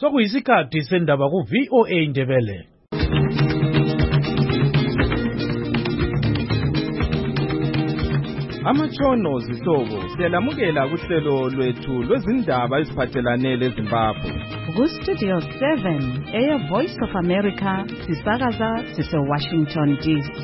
Sokuyisikhathi sendaba ku-VOA Indebele. Amatshono zihlobo siyalamukela kuhlelo lwethu lwezindaba eziphathelane leZimbabwe. Ku-Studio 7 Voice of America sisakaza sise-Washington DC.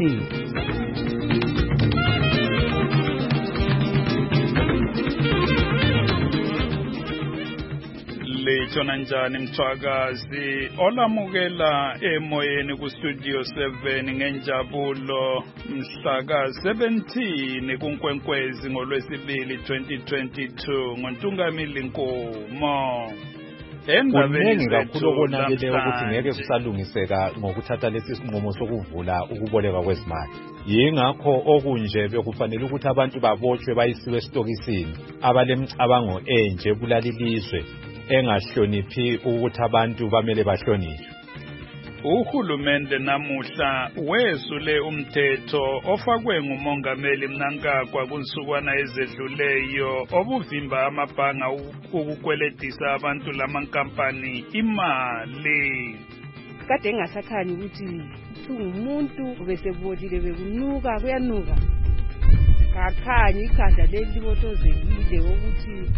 Lechona njani mthwakazi olamukela emoyeni ku-Studio 7 ngenjabulo mhla ka-17 kuNkwenkwezi ngolwesibili 2022 ngoNtungamili Nkomo. Kuningi kakhulu okonakeleyo ukuthi ngeke kusalungiseka ngokuthatha lesi sinqumo sokuvula ukuboleka kwezimali. Yingakho okunje bekufanele ukuthi abantu babotshwe bayisiwe esitokisini abalemicabango enje bulalilizwe engahloniphi ukuthi abantu bamele bahlonishwe. Uhulumende namuhla wesule umthetho ofakwe ngumongameli Mnangagwa kunsukwana ezedluleyo obuvimba amabhanga ukukweletisa abantu lamankampani imali. Kade engasakhanyi ukuthi ungumuntu besebotile bekunuka kuyanuka. Kakhanyi ikhanda leli libotozekile ukuthi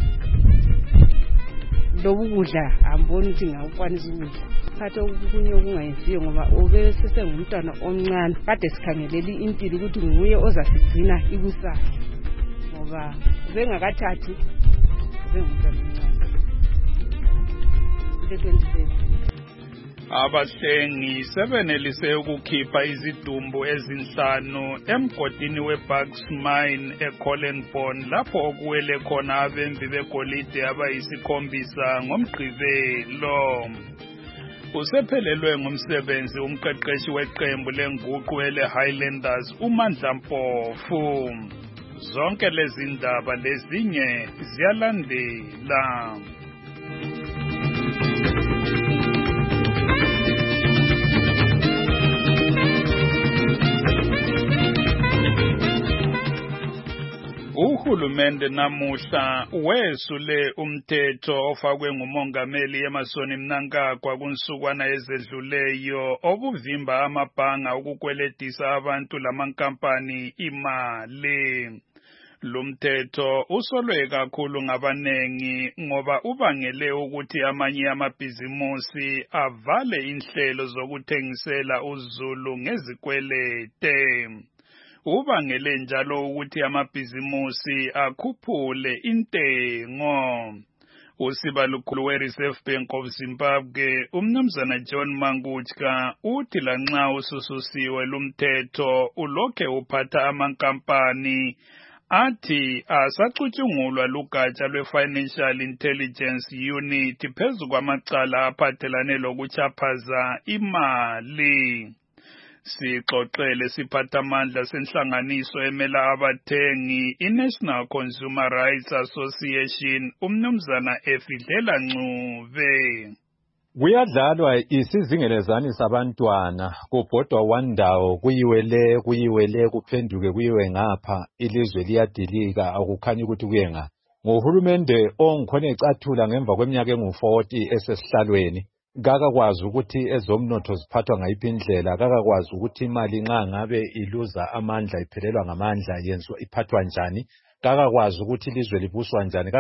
lobu kudla amboni ukuthi ngakwanisa ukudla. Phatha okunye okungayenziyo ngoba obesesengumntwana omncane kade sikhangeleli impilo ukuthi nguye ozasigcina ikusasa ngoba ubengakathathi ubengumntwana omncane. Abahlengi sebenelise ukukhipha izidumbu ezinhlanu emgodini weBucks Mine eCollenbone lapho okuwele khona abembi begolide abayisikhombisa ngomgqibelo. Usephelelwe ngumsebenzi umqeqeshi weqembu lenguqu ele-Highlanders uMandla Mpofu. Zonke lezi ndaba lezinye ziyalandela. Uhulumende namuhla wesule umthetho ofakwe ngumongameli Emmerson Mnangagwa kunsukwana ezedluleyo obuvimba amabhanga ukukweletisa abantu lamankampani imali. Lumthetho usolwe kakhulu ngabanengi ngoba ubangele ukuthi amanye amabhizimusi avale inhlelo zokuthengisela uZulu ngezikwelete. Ubangele njalo ukuthi amabhizimusi akhuphule intengo. Usibalukhulu we-Reserve Bank of Zimbabwe umnumzana John Mangutska uthi lanxa usususiwe lumthetho ulokhe uphatha amankampani athi asacutshungulwa lugatsha lwe-Financial Intelligence Unit phezu kwamacala aphathelane lokuchaphaza imali. Sixoxele siphathamandla senhlanganiso emela abathengi iNational Consumer Rights Association umnumzana Efidlela Ncube. Kuyadlalwa isizingelezani sabantwana kubhodwa wandawo kuyiwele kuphenduke kuyiwe ngapha ilizwe liyadilika akukhanyi ukuthi kuye ngapha. Ngohulumende ongikhona ecathula ngemva kweminyaka engu-40 esesihlalweni kakakwazi ukuthi ezomnotho ziphathwa ngayiphi indlela, kakakwazi ukuthi imali nxa ngabe iluza amandla iphelelwa ngamandla yenziwa iphathwa njani, kakakwazi ukuthi ilizwe libuswa njani,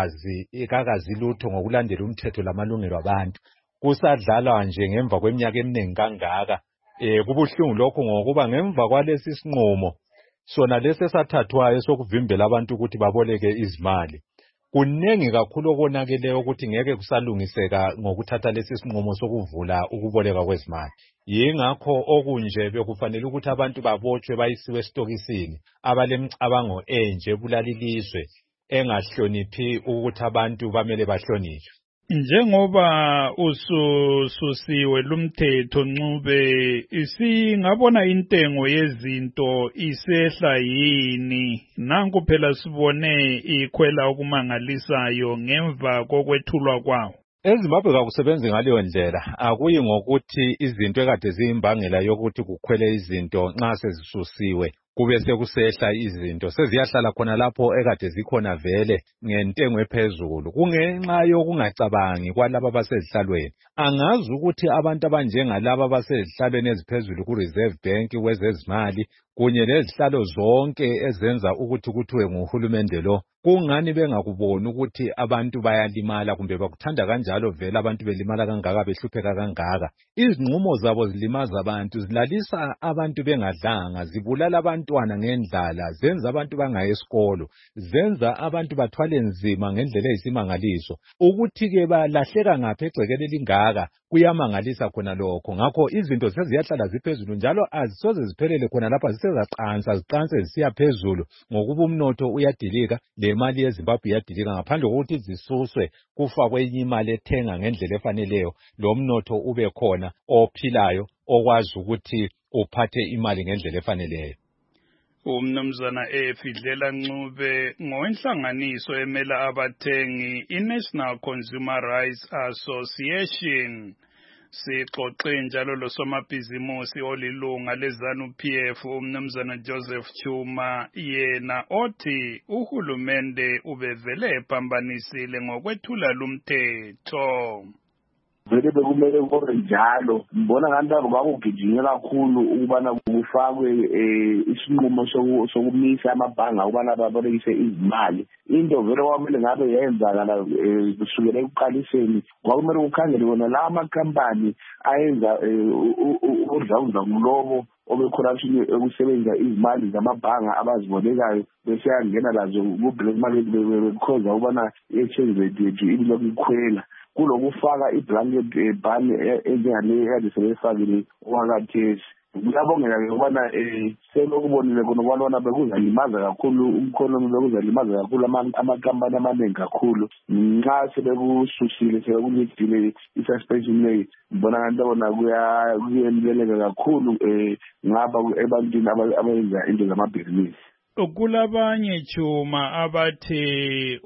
kakazi lutho ngokulandela umthetho lamalungelo abantu. Kusadlalwa nje ngemva kweminyaka eminingi kangaka. Kubuhlungu lokho ngokuba ngemva kwalesi sinqumo sona lesi esathathwayo sokuvimbela abantu ukuthi baboleke izimali, kuningi kakhulu okonakeleyo ukuthi ngeke kusalungiseka ngokuthatha lesi sinqumo sokuvula ukuboleka kwezimali. Yingakho okunje bekufanele ukuthi abantu babotshwe bayisiwe esitokisini abalemicabango enje bulalilizwe engahloniphi ukuthi abantu bamele bahlonishwe. Njengoba ususiwe lumthetho Ncube, isingabona intengo yezinto isehla yini? Nanku phela sibone ikhwela okumangalisayo ngemva kokwethulwa kwawo. EZimbabwe kakusebenzi ngaleyo ndlela. Akuyi ngokuthi izinto ekade ziyimbangela yokuthi kukhwele izinto nxa sezisusiwe kube sekusehla izinto seziyahlala khona lapho ekade zikhona vele ngentengo ephezulu kungenxa yokungacabangi kwalabo abasezihlalweni. Angazi ukuthi abantu abanjengalabo abasezihlalweni eziphezulu ku-Reserve Bank kwezezimali kunye lezihlalo zonke ezenza ukuthi kuthiwe nguhulumende lo, kungani bengakuboni ukuthi abantu bayalimala kumbe bakuthanda kanjalo vele abantu belimala kangaka behlupheka kangaka. Izinqumo zabo zilimaza abantu, zilalisa abantu bengadlanga, zibulala abantwana ngendlala, zenza abantu bangayi esikolo, zenza abantu bathwale nzima ngendlela eyisimangaliso. Ukuthi-ke balahleka ngaphi egcekeni elingaka kuyamangalisa khona lokho. Ngakho izinto seziyahlala ziphezulu njalo azisoze ziphelele khona lapha, ziqanse zisiya phezulu ngokuba umnotho uyadilika lemali yeZimbabwe iyadilika ngaphandle kokuthi zisuswe kufakwe imali ethenga ngendlela efaneleyo lo mnotho ube khona ophilayo okwazi ukuthi uphathe imali ngendlela efaneleyo. Umnumzana Efidlela Ncube ngowenhlanganiso emela abathengi iNational Consumer Rights Association. Sixoxe njalo losomabhizimusi olilunga leZANU-PF umnumzana Joseph Chuma, yena othi uhulumende ubevele ephambanisile ngokwethula lumthetho. Vele bekumele kube njalo. Ngibona ngathi bakugijinye kakhulu ukubana kufakwe isinqumo sokumisa amabhanga ukubana babolekise izimali. Into vele kwamele ngabe yenzakala kusukela ekuqaliseni. Kwakumele kukhangele wona la amakhampani ayenza udlawuza ngolobo obecorruption ekusebenzisa izimali zamabhanga abazibolekayo bese yangena lazo ku-black market bekhoza ukubana i-exchange rate yethu ilokhu ikhwela. Kulokufaka i-blanket ban enjengale ekade sebeyifakile okwakathesi. Kuyabongeka-ke ukubana selokubonile khona ukubana bekuzalimaza kakhulu umkhonomi, bekuzalimaza kakhulu amakampani amaningi kakhulu. Nxa sebekususile sebekunyithile i-suspension rate, ngibona ngathi bona kuyeleleka kakhulu ngapha ebantwini abenza into zamabhizinisi. Kulabanye Chuma abathi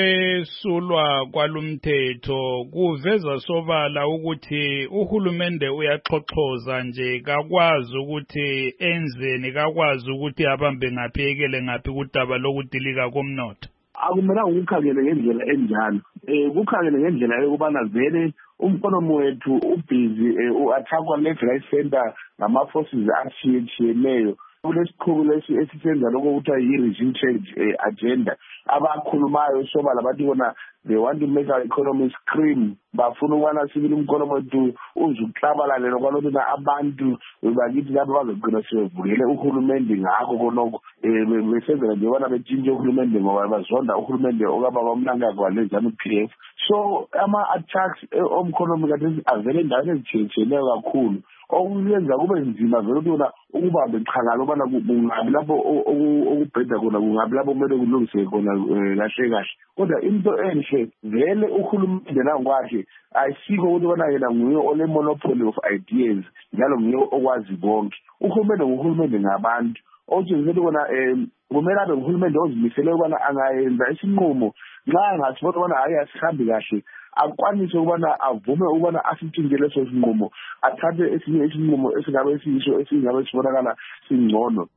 ukwesulwa kwalumthetho kuveza sobala ukuthi uhulumende uyaxoxoza nje, kakwazi ukuthi enzeni, kakwazi ukuthi abambe ngaphi ekele ngaphi kudaba lokudilika komnotho. Akumelanga ukukhangele ngendlela enjalo. Kukhangele ngendlela yokubana vele umkhonomi wethu ubhizi u-attackwa left right center ngama-forces atshiyeneyo. Kulesiqhubu lesi esisenza lokho kuthiwa yi-regime change agenda. Abakhulumayo sobala bathi bona they want to make our economy scream. Bafuna ukubana sibili umkhonomi wethu uzuklabalale nokwalokhu abantu bakithi lapho bazogcina sebevukele uhulumende ngakho konoko. Besenzela nje bona betshintshe uhulumende ngoba bazonda uhulumende okababa uMnangagwa waleZANU-PF. So ama-attacks omkhonomi kade avele endaweni ezitshiyetshiyeneyo kakhulu. Okuyenza kube nzima vele ukubona ukubambe iqhala ukubana kungabi lapho okubheda khona, kungabi lapho kumele kulungise khona kahle kahle. Kodwa into enhle vele uhulumende nangokwakhe ayisiko ukuthi bona yena nguye ole-monopoly of ideas njalo nguye okwazi konke. Uhulumende nguhulumende ngabantu. Okutshengisa ukuthi kona kumele abe nguhulumende ozimisele ukubana angayenza isinqumo nxa angasibona ukubana hayi asihambi kahle, akwanise ukubana avume ukubana asitshintshe leso sinqumo, athathe esinye isinqumo esingabe siyiso esingabe sibonakala singcono.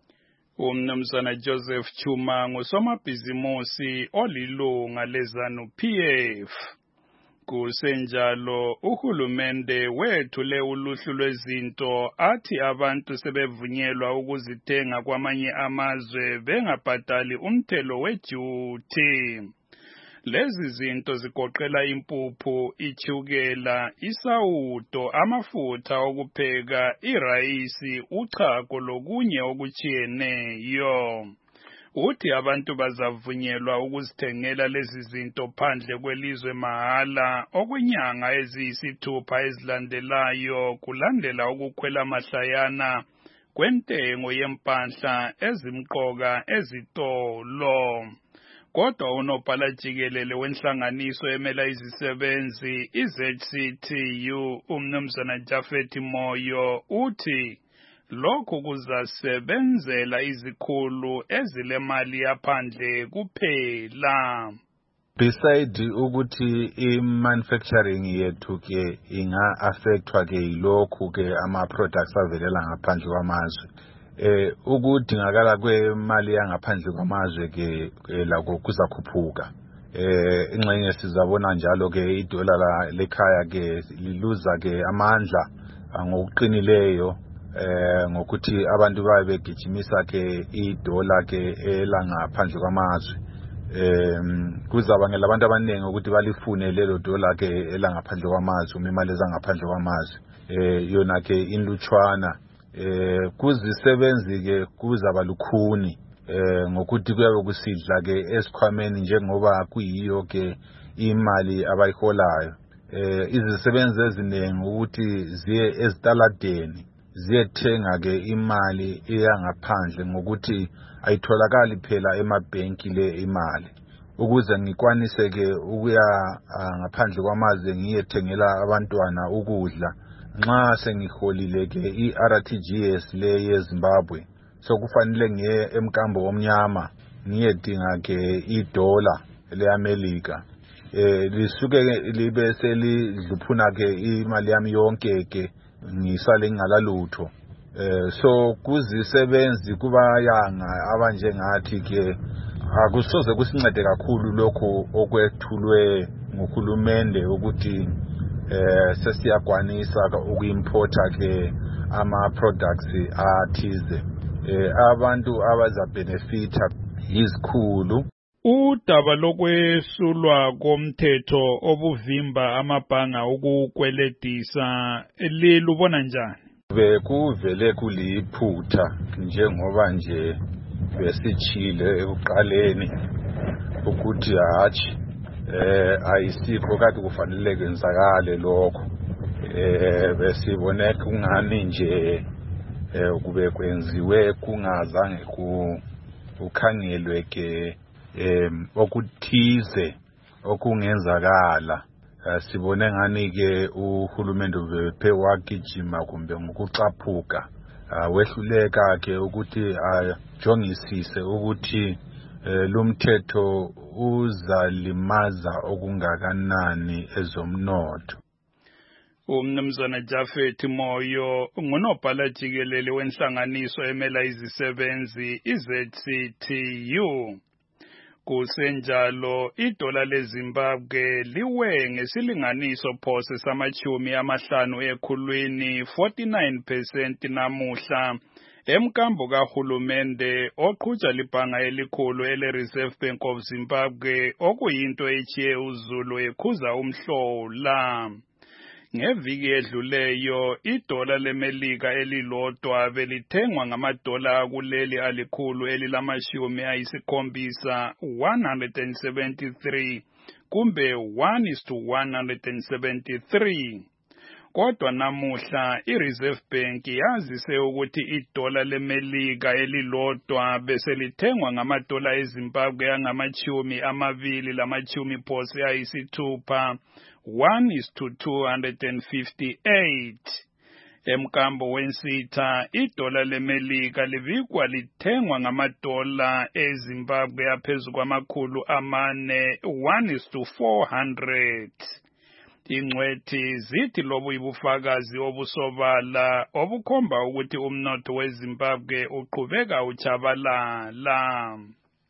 Umnumzana Joseph Chuma ngusomabhizimusi olilunga leZANU-PF. Kusenjalo uhulumende wethule uluhlu lwezinto athi abantu sebevunyelwa ukuzithenga kwamanye amazwe bengabhadali umthelo weduty. Lezi zinto zigoqela impuphu, ichukela, isawudo, amafutha okupheka, irayisi, uchago lokunye okuchiyeneyo. Uthi abantu bazavunyelwa ukuzithengela lezi zinto phandle kwelizwe mahala okwenyanga eziyisithupha ezilandelayo kulandela ukukhwela mahlayana kwentengo yempahla ezimqoka ezitolo. Kodwa unobhala jikelele wenhlanganiso emela izisebenzi iZCTU umnumzana Jafet Moyo uthi lokhu kuzasebenzela izikhulu ezilemali yaphandle kuphela. Beside ukuthi i-manufacturing yethu ke inga-affectwa ke yilokhu ke ama-products avelela ngaphandle kwamazwe. ukudingakala kwemali yangaphandle kwamazwe ke lakho kuzakhuphuka. Ingxenye sizabona njalo ke idola lekhaya ke liluza ke amandla ngokuqinileyo ngokuthi abantu babe begijimisa ke idola ke elangaphandle kwamazwe. Kuzabangela abantu abaningi ukuthi balifune lelo dola ke elangaphandle kwamazwe, imali ezangaphandle kwamazwe. Yona ke inlutshwana kuzisebenzi ke kuzaba lukhuni ngokuthi kuyabe kusidla ke esikhwameni njengoba kuyiyo ke imali abayiholayo. Izisebenzi eziningi ukuthi ziye ezitaladeni ziyethenga ke imali eyangaphandle ngokuthi ayitholakali phela emabhenki le imali. Ukuze ngikwanise ke ukuya ngaphandle kwamazwe ngiyethengela abantwana ukudla nxa sengiholile ke iRTGS le yeZimbabwe, sokufanele ngiye emkambo omnyama ngiyedinga ke idola leAmerica. Lisuke libe selidluphuna ke imali yami yonke ke ngisale ngalalutho. So kuzisebenzi kubayanga abanjengathi ke akusoze kusincede kakhulu lokho okwethulwe nguhulumende ukuthi sesiyakwanisa ukuimporta ke ama products athize. Abantu abazabenefita yizikhulu. Udaba lokwesulwa komthetho obuvimba amabhanga ukukweledisa lilubona njani? Bekuvele kuliphutha njengoba nje besichile ekuqaleni ukuthi hatshi ayisikho kade kufanele kwenzakale lokho. Besibone kungani nje kube kwenziwe kungazange kukhangelwe ke okuthize okungenzakala. Sibone ngani ke uhulumende ubephe wagijima kumbe ngokucaphuka wehluleka ke ukuthi ajongisise ukuthi lumthetho uzalimaza okungakanani ezomnotho. Umnumzana Jafet Moyo ngunobhala jikelele wenhlanganiso emela izisebenzi iZCTU. Kusenjalo idola leZimbabwe liwe ngesilinganiso phose samachumi amahlanu ekhulwini 49% namuhla emkambo kahulumende oqhutsha libhanga elikhulu ele-Reserve Bank of Zimbabwe okuyinto echiye uZulu ekhuza umhlola. Ngeviki edluleyo idola leMelika elilodwa belithengwa ngamadola akuleli alikhulu elilamashumi ayisikhombisa 173 kumbe 1:173. Kodwa namuhla iReserve Bank yazise ukuthi idola leMelika elilodwa beselithengwa ngamadola eZimbabwe angamachumi amabili lamachumi phose ayisithupha 1:258. Emkambo wensitha idola leMelika livikwa lithengwa ngamadola eZimbabwe aphezu kwamakhulu amane 1:400. Ingcwethi zithi lobu ibufakazi obusobala obukhomba ukuthi umnotho weZimbabwe uqhubeka uchabalala.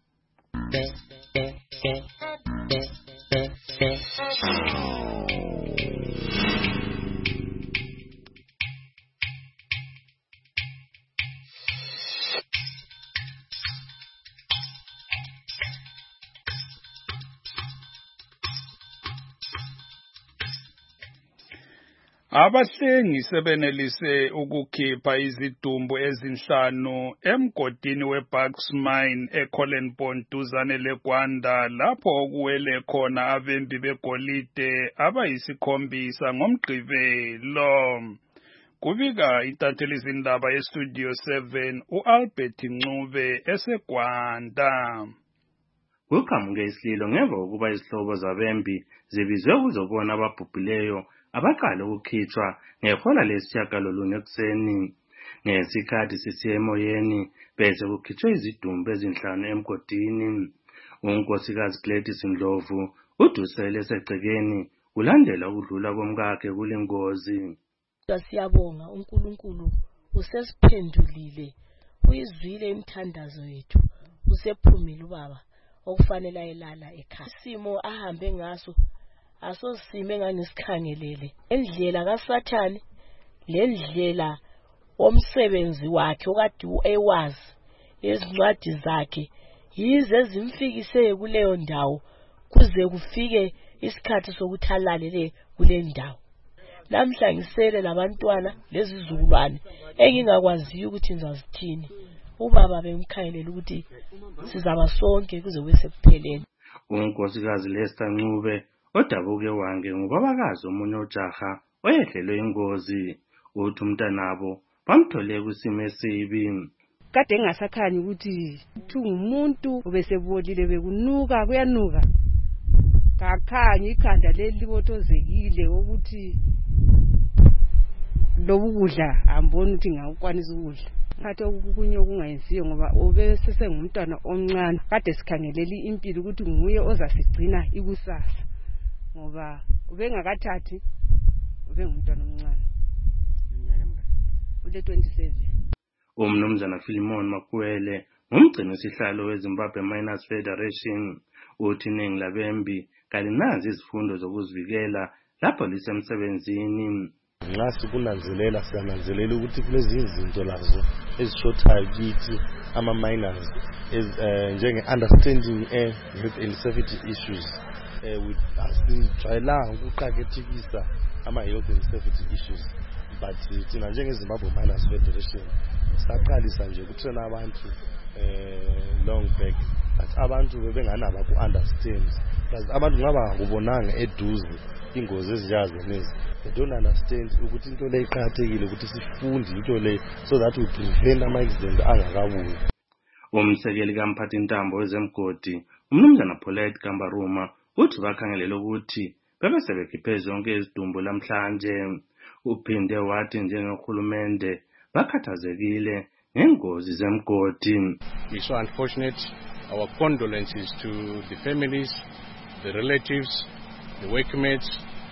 Abahlengi sebenelise ukukhipha izidumbu ezinhlanu emgodini weBucks Mine eCollenbone duzane leGwanda lapho okuwele khona abembi begolide abayisikhombisa ngomgqibelo. Kubika intathelizindaba yeStudio 7 uAlbert Ncube eseGwanda. Kuqhamuke isililo ngemva kokuba izihlobo zabembi zibizwe ukuzobona ababhubhileyo abaqala ukukhitshwa ngehola lesishiyagalolunye ekuseni. Ngesikhathi sisiya emoyeni bese kukhitshwe izidumbu ezinhlanu emgodini. Unkosikazi Gladys Ndlovu udusele esegcekeni kulandela ukudlula komkakhe kulingozi. Siyabonga uNkulunkulu usesiphendulile uyizwile imithandazo yethu usephumile ubaba okufanele ayelala ekhaya. Isimo ahambe ngaso asosime enganisikhangelele. Endlela kaSathane lendlela omsebenzi wakhe okade ewazi ezincwadi zakhe yize ezimfikise kuleyo ndawo kuze kufike isikhathi sokuthi alalele kule ndawo. Namhla ngisele labantwana lezizukulwane engingakwaziyo ukuthi ngizazithini. Ubaba bemkhangelela ukuthi sizaba sonke kuze kwesepheleni. Unkosikazi Lester Ncube odabuke wange ngubabakazi omunye ojaha oyehlelwe ingozi. Uthi umntanabo bamthole kusimo esibi. Kade engasakhanyi ukuthi ungumuntu obesebolile bekunuka kuyanuka. Kakhanyi ikhanda leli libothozekile ukuthi lobu kudla amboni ukuthi ngakwanisa ukudla. Phathe okunye okungayenziyo ngoba obesesengumntwana omncane kade sikhangelela impilo ukuthi nguye ozasigcina ikusasa ngoba ubengakathathi ubengumntwana omncane. Ule 27. Umnumzana Philemon Makwele ngumgcini wesihlalo weZimbabwe Miners Federation uthi iningi labembi kalinazi izifundo zokuzivikela lapho lisemsebenzini. Nxa sikunanzelela siyananzelela ukuthi kulezi izinto lazo ezishothayo kithi ama-miners njenge-understanding health and safety issues. Asijwayelanga ukuqakathekisa ama-health and safety issues, but thina njengeZimbabwe Miners Federation saqalisa nje ukutrain abantu long back, but abantu bebenganaba ku-understand. Plus abantu ngaba kubonanga eduze ingozi ezijazenezi. They don't understand ukuthi into le iqhakathekile ukuthi sifunde into le so that we prevent ama-accident angakabuyi. Umsekeli kamphathi ntambo wezemgodi umnumzana Paulette Kambaruma uthi bakhangelela ukuthi bebesebekhiphe zonke izidumbu lamhlanje. Uphinde wathi njengehulumende bakhathazekile ngengozi zemgodi. We so unfortunate. Our condolences to the families, the relatives, the workmates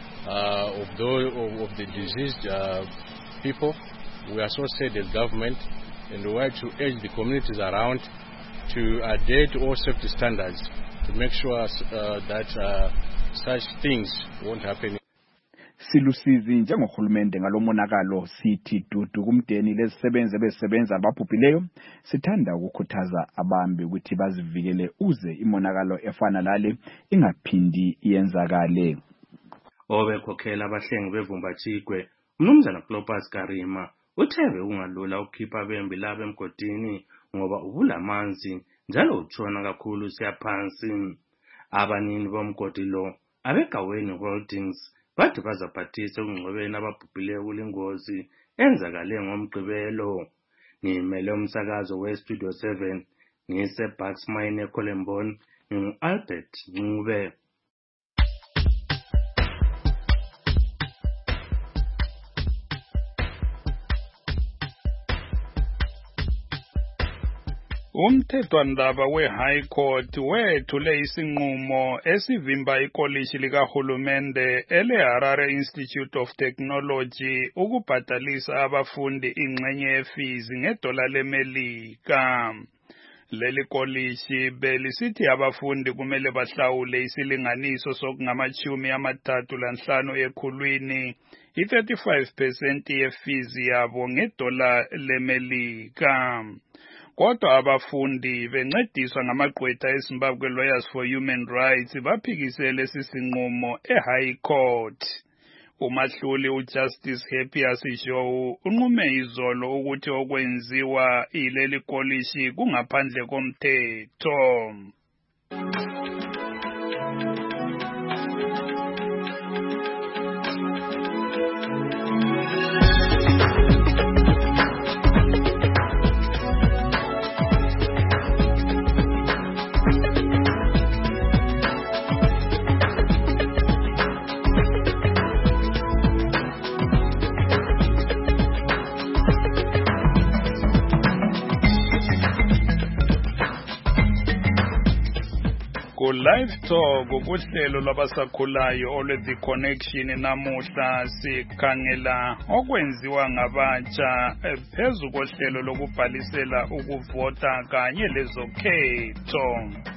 of the deceased people. We are so sad as government, and we want to urge the communities around to adhere to all safety standards to make sure that such things won't happen. Silusizi njengohulumende ngalomonakalo sithi dudu kumdeni lezisebenze besebenza ababhubhileyo. Sithanda ukukhuthaza abambi ukuthi bazivikele uze imonakalo efana lale ingaphindi iyenzakale. Obekhokhela abahlengi bevumbatshigwe umnumzana Clopas Karima uthebe ungalula ukukhipha bembi laba emgodini ngoba ubulamanzi njalo utshona kakhulu siyaphansi. Abanini bomgodi lo abegaweni Holdings bathi bazaphathisa ukungcwebeni ababhubhileyo kulingozi enzakale ngomgqibelo. Ngimele umsakazo weStudio 7 ngise-Bucks Mine eColembone ngingu-Albert Ncube. Umthethwandaba we-High Court wethule isinqumo esivimba ikolishi likahulumende ele-Harare Institute of Technology ukubhadalisa abafundi ingxenye yefizi $1 leMelika. Leli kolishi belisithi abafundi kumele bahlawule isilinganiso sokungama-35 ekhulwini, i-35% yefizi yabo $1 leMelika. Kodwa abafundi bencediswa ngamagqwetha eZimbabwe Lawyers for Human Rights baphikisele lesi sinqumo eHigh Court. Umahluli uJustice Happier Sishow unqume izolo ukuthi okwenziwa ileli kolishi kungaphandle komthetho. Live Talk kuhlelo lwabasakhulayo olwe The Connection namuhla sikhangela okwenziwa ngabatsha phezu kohlelo lokubhalisela ukuvota kanye lezokhetho.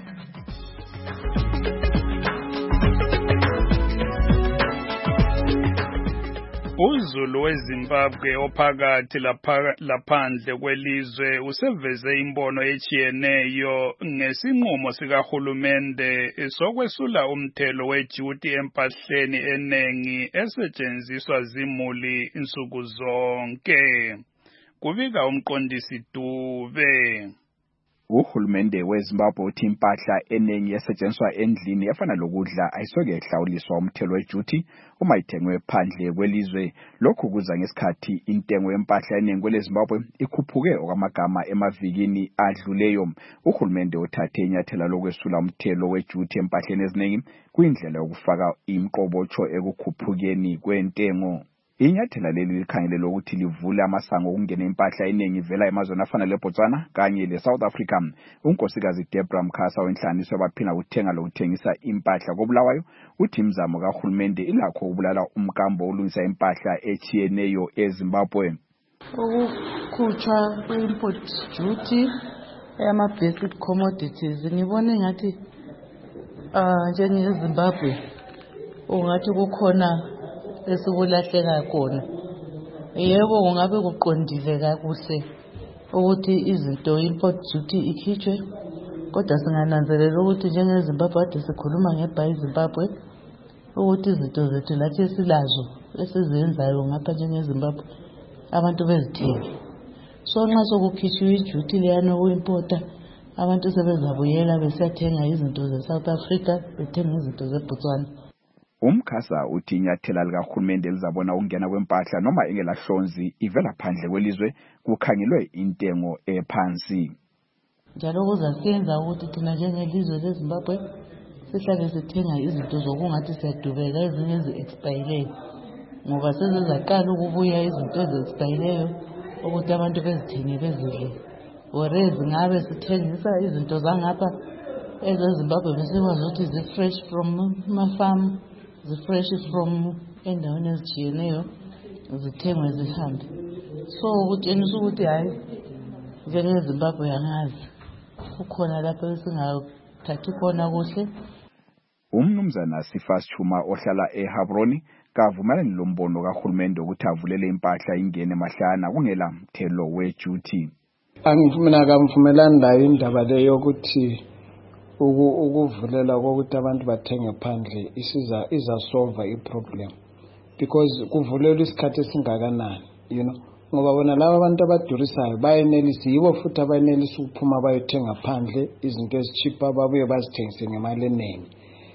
Uzulu weZimbabwe ophakathi laphandle kwelizwe useveze imbono echiyeneyo ngesinqumo sikahulumende sokwesula umthelo weduty empahleni enengi esetshenziswa zimuli insuku zonke. Kubika umqondisi Dube. Uhulumende weZimbabwe uthi impahla enengi esetshenziswa endlini efana lokudla ayisoke ehlawuliswa umthelo weduty uma ithengwe phandle kwelizwe. Lokhu kuza ngesikhathi intengo yempahla enengi kweleZimbabwe ikhuphuke okwamagama emavikini adluleyo. Uhulumende uthathe inyathela lokwesula umthelo weduty empahleni eziningi kuyindlela yokufaka imqobotsho ekukhuphukeni kwentengo. Inyathela leli likhangelelwe ukuthi livule amasango okungena impahla eningi ivela emazweni afana leBotswana kanye leSouth Africa. Unkosikazi Deborah Mkhasa wenhlanganiso yabaphila ukuthenga lokuthengisa impahla koBulawayo uthi imizamo kahulumende ilakho ukubulala umkambo olungisa impahla echiyeneyo eZimbabwe. Ukukhutshwa kwe-import duty yama-basic commodities ngibone ngathi njengeZimbabwe ungathi kukhona esikulahleka khona. Yebo kungabe kuqondile kakuhle ukuthi izinto import duty ikhitshwe, kodwa singananzelela ukuthi njengeZimbabwe ade sikhuluma ngeBuy Zimbabwe ukuthi izinto zethu lathi esilazo esizenzayo ngapha njengeZimbabwe abantu bezithenge. So nxa sokukhitshiwe iduty leyana ukuimporta abantu sebezabuyela besiyathenga izinto zeSouth Africa bethenga izinto zeBotswana. Umkhasa uthi inyathela likahulumende lizabona ukungena kwempahla noma engelahlonzi ivela phandle kwelizwe kukhangelwe intengo ephansi. Njalo kuzasiyenza ukuthi thina njengelizwe leZimbabwe sihlale sithenga izinto zokungathi siyadubeka ezinye ezi-expireyo ngoba sezizaqala ukubuya izinto ezi-expireyo ukuthi abantu bezithenge bezidle. Whereas ngabe sithengisa izinto zangapha ezeZimbabwe besikwazi ukuthi zi-fresh from ama-farm, zi-fresh from endaweni ezitshiyeneyo zithengwe zihambe. So ukutshengisa ukuthi hayi njengeZimbabwe yangazi kukhona lapho esingathathi khona kuhle. Umnumzana Sifas Chuma ohlala eHabroni kavumelani lombono kahulumende ukuthi avulele impahla ingene mahlana kungela mthelo weduty. Angifumana kamvumelani la indaba leyo ukuthi ukuvulela kokuthi abantu bathenge phandle izasolve iproblem because kuvulelwa isikhathi esingakanani ngoba bona laba abantu abadurisayo bayenelisa yibo futhi abayenelisa ukuphuma bayothenga phandle izinto ezicheaper babuye bazithengise ngemali eningi.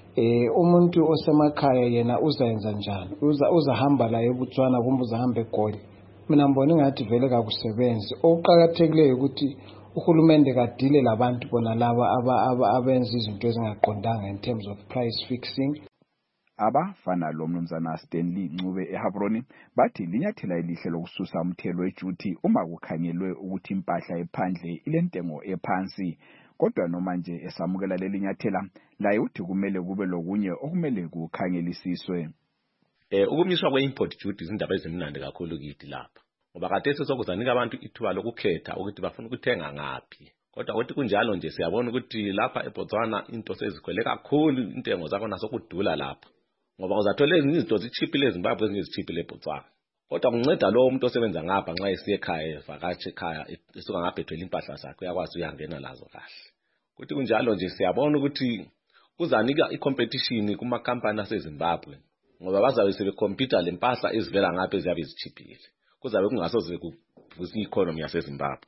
Umuntu osemakhaya yena uzayenza njani? Uzahamba la eBotswana kumbe uzahamba eGoli? Mina ngibona ngathi vele kakusebenzi. Okuqhakathekileyo ukuthi uhulumende kadile labantu bona laba abenza izinto ezingaqondanga in terms of price fixing. Abafana lo mnumzana Stanley Ncube eHabroni bathi linyathela elihle lokususa umthelo weduty uma kukhangelwe ukuthi impahla ephandle ilentengo ephansi. Kodwa noma nje esamukela lelinyathela laye uthi kumele kube lokunye okumele kukhangelisiswe. Ukumiswa kwe-import duty izindaba ezimnandi kakhulu kithi lapha ngoba khathesi sokuzanika abantu ithuba lokukhetha ukuthi bafuna ukuthenga ngaphi. Kodwa ukuthi kunjalo nje siyabona ukuthi lapha eBotswana into sezikhwele kakhulu, intengo zakhona sokudula lapha ngoba uzathola ezinye izinto zichipile eZimbabwe ezinye zichipile eBotswana. Kodwa kunceda lo umuntu osebenza ngapha nxa esiye ekhaya evakatshe ekhaya esuka ngapha ethwele impahla zakhe uyakwazi uyangena lazo kahle. Ukuthi kunjalo nje siyabona ukuthi kuzanika i-competition kuma-company aseZimbabwe ngoba bazabe sebecompete lempahla ezivela ngapha eziyabe zichipile. Kuzabe kungasoze kuvusa i-economy yaseZimbabwe.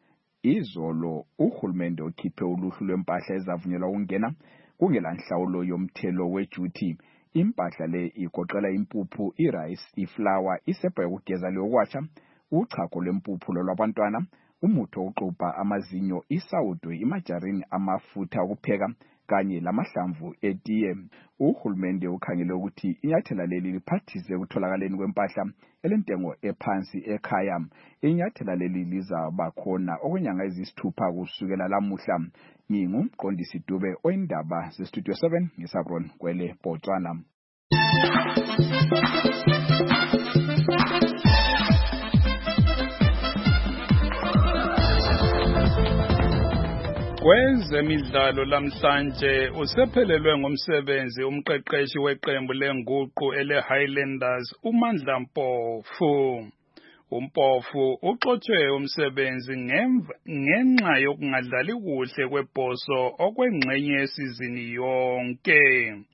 Izolo uhulumende ukhiphe uluhlu lwempahla ezavunyelwa ukungena kungela nhlawulo yomthelo weduty. Impahla le igoqela impuphu, irice, iflour, isepha yokugeza leyokwatsha, uchago lwempuphu lwabantwana, umuthi wokuxubha amazinyo, isawudo, imajarini, amafutha okupheka kanye lamahlamvu etiye. Uhulumende ukhangele ukuthi inyathela leli liphathise ukutholakaleni kwempahla elentengo ephansi ekhaya. Inyathela leli lizaba khona okwenyanga eziyisithupha kusukela lamuhla. Ngingumqondisi Dube oyindaba zeStudio 7 ngeSabron kwele Botswana. Kwezemidlalo lamhlanje usephelelwe ngumsebenzi umqeqeshi weqembu lenguqu ele-Highlanders uMandla Mpofu. uMpofu uxotshwe umsebenzi ngenxa yokungadlali kuhle kwebhoso okwengxenye yesizini yonke.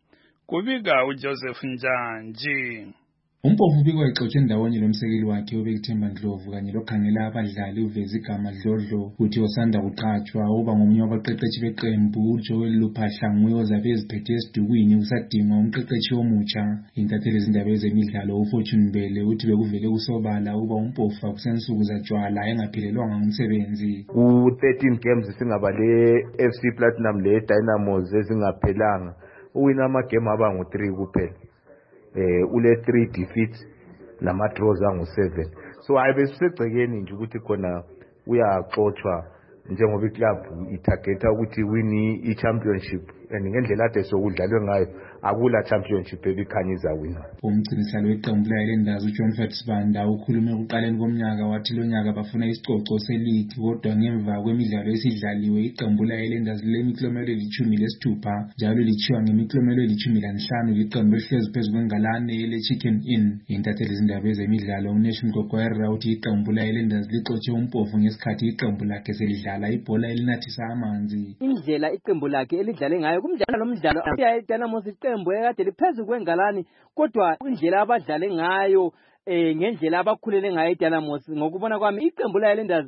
Kubika uJoseph Njanji. uMpofu ubikwa exotshwe ndawonye lomsekeli wakhe uBekithemba Ndlovu kanye lokhangela abadlali uVezigama Dlodlo uthi osanda kuqhatshwa uba ngomunye wabaqeqeshi beqembu. uJoel Luphahla nguye ozabe eziphethe esidukwini kusadingwa umqeqeshi omutsha. Intatheli ezindaba ezemidlalo uFortune Mbele uthi bekuvele kusobala uba uMpofu akusensuku zatshwala engaphelelwanga ngumsebenzi. Ku-13 games singabale FC Platinum le Dynamos ezingaphelanga uwina amagame aba ngo-3 kuphela. Ule 3 defeats nama draws angu-7. So ayebesegcekeni nje ukuthi khona uyaxotshwa njengoba iclub itargeta ukuthi wini i-championship and ngendlela ade sokudlalwe ngayo akula championship ebikhanyiza wina. Umgcinisihlalo weqembu le-Highlanders uJohn Fatsbanda ukhulume ekuqaleni komnyaka wathi lo nyaka bafuna isicoco seligi kodwa ngemva kwemidlalo esidlaliwe iqembu le-Highlanders lemiklomelo eli-16 njalo lichiwa ngemiklomelo eli-15 liqembu elihlezi phezu kwengalane ele-Chicken Inn. Intatheli ezindaba ezemidlalo uNation Gogwera uthi iqembu le-Highlanders lixotshe uMpofu ngesikhathi iqembu lakhe selidlala ibhola elinathisa amanzi. Indlela iqembu lakhe elidlale ngayo kumdlalo lomdlalo Dynamos iqembu ekade liphezulu kwengalani kodwa indlela abadlale ngayo ngendlela abakhulele ngayo iDynamos ngokubona kwami iqembu le-Highlanders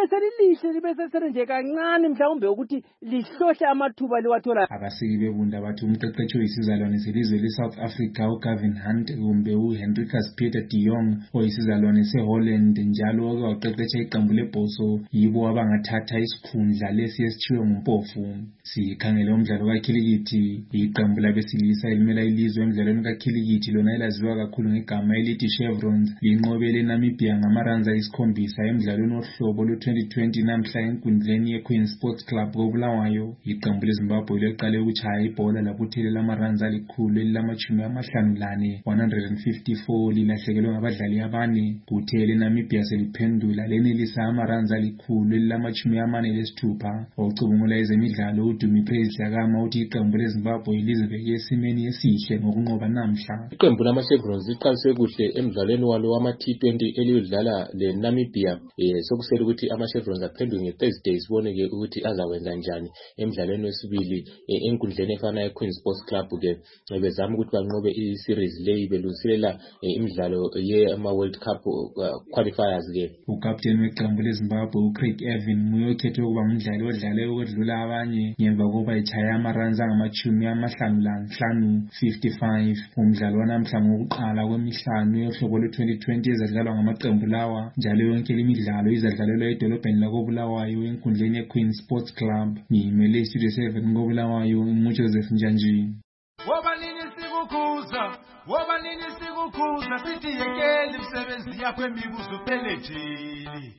libe selinje kancane mhlawumbe ukuthi lihlohle amathuba liwathola. Abaseki bebunda bathi umqeqeshi oyisizalwane selizwe le-South Africa uGavin Hunt kumbe uHenricus Peter de Jong oyisizalwane seHolland njalo oke waqeqesha iqembu lebhoso yibo abangathatha isikhundla lesi esitshiwe nguMpofu. Sikhangele umdlalo kakhilikithi iqembu labesilisa elimela ilizwe emidlalweni kakhilikithi lona elaziwa kakhulu ngegama elithi Chevrons linqobele eNamibia ngamaranza ayisikhombisa emidlalweni ohlobo lwe-2020 namhla enkundleni yeQueen Sports Club koBulawayo. Iqembu leZimbabwe liqale ukuchaya ibhola labuthelela amaranza alikhulu elilamashumi 154 lilahlekelwe ngabadlali abane. Kuthe leNamibia seliphendula lenelisa amaranza alikhulu elilamashumi 46. Ocubungula ezemidlalo uDumi Praise Yakama uthi iqembu leZimbabwe lizibeke esimeni esihle ngokunqoba namhla. Iqembu lamaChevrons liqalise kuhle emidlalweni walo wama-T20 eliyodlala leNamibia. Sokusele ukuthi amaChevrons aphenduke ngeThursday siboneke ukuthi azawenza njani emidlalweni wesibili enkundleni efana yeQueen Sports Club ke bezama ukuthi banqobe i-series leyi belungiselela imidlalo ye-World Cup qualifiers ke. Ukapteni weqembu leZimbabwe uCraig Evan nguye okhethwe ukuba ngumdlali odlale ukwedlula abanye ngemva kokuba echaya amaranza angama-55. Umdlalo wanamhla ngokuqala kwemihlanu yohlobo lwe-2020 ezadlalwa ngamaqembu lawa njalo yonke imidlalo izadlalelwa edolobheni lakoBulawayo enkundleni yeQueen Sports Club. Ngimele iStudio 7 koBulawayo nguJoseph Njanji. Wobanini sikukhuza sithi yekeli imisebenzi yakho emibuzo pelejini.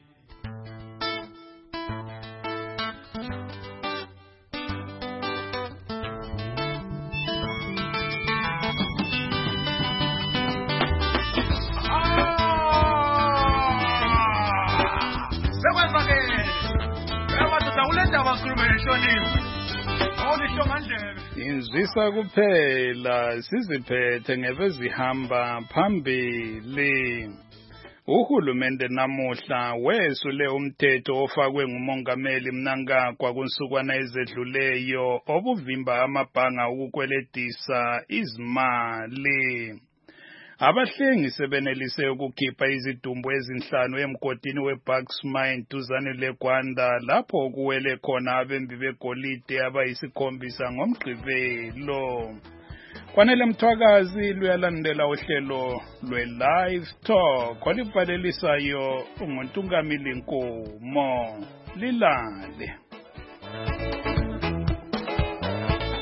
Inzwisa kuphela siziphethe ngebezihamba phambili. Uhulumende namuhla wesule umthetho ofakwe ngumongameli Mnangagwa kunsukwana ezedluleyo obuvimba amabhanga ukukweletisa izimali. Abahlengi sebenelise ukukhipha izidumbu ezinhlanu emgodini weBucks Mine duzane leGwanda lapho kuwele khona abembi begolide abayisikhombisa ngomgqibelo. Kwanele Mthwakazi luyalandela uhlelo lwe-Live Talk olibhalelisayo nguNtungamili Nkomo. Lilale.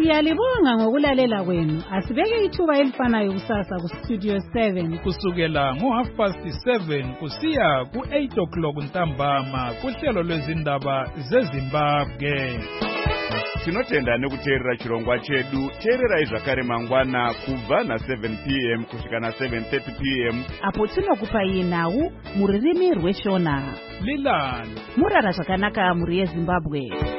Siyalibonga ngokulalela kwenu. Asibeke ithuba elifanayo kusasa kuStudio 7 kusukela ngo7:30 kusiya ku8 ntambama kuhlelo lwezindaba zeZimbabwe. Tinotenda nekuteerera chirongwa chedu. Teererai zvakare mangwana kubva na7 p.m. kusvika na7:30 p.m. apo tinokupai nhau mururimi rweshona. Lilani murara zvakanaka muri yeZimbabwe.